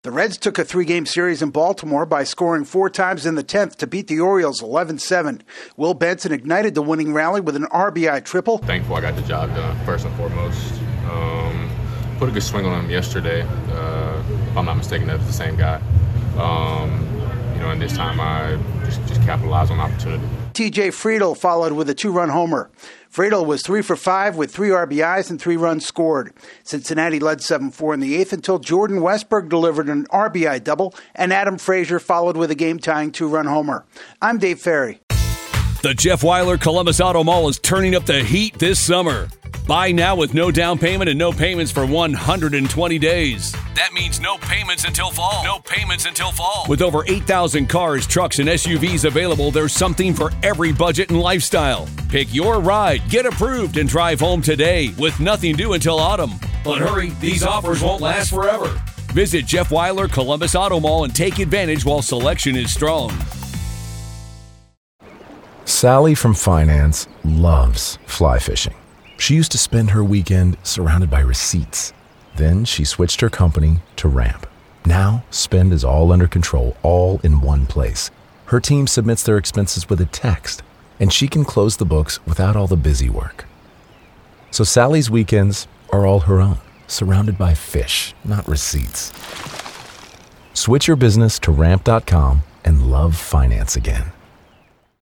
The Reds took a 3-game series in Baltimore by scoring 4 times in the 10th to beat the Orioles 11-7. Will Benson ignited the winning rally with an RBI triple. Thankful I got the job done, first and foremost. Put a good swing on him yesterday. If I'm not mistaken, that's the same guy. And this time I just capitalized on the opportunity. TJ Friedel followed with a 2-run homer. Friedel was 3 for 5 with 3 RBIs and 3 runs scored. Cincinnati led 7-4 in the 8th until Jordan Westberg delivered an RBI double, and Adam Frazier followed with a game-tying 2-run homer. I'm Dave Ferry. The Jeff Weiler Columbus Auto Mall is turning up the heat this summer. Buy now with no down payment and no payments for 120 days. That means no payments until fall. No payments until fall. With over 8,000 cars, trucks, and SUVs available, there's something for every budget and lifestyle. Pick your ride, get approved, and drive home today with nothing due until autumn. But hurry, these offers won't last forever. Visit Jeff Weiler Columbus Auto Mall and take advantage while selection is strong. Sally from finance loves fly fishing. She used to spend her weekend surrounded by receipts. Then she switched her company to Ramp. Now, spend is all under control, all in one place. Her team submits their expenses with a text, and she can close the books without all the busy work. So Sally's weekends are all her own, surrounded by fish, not receipts. Switch your business to Ramp.com and love finance again.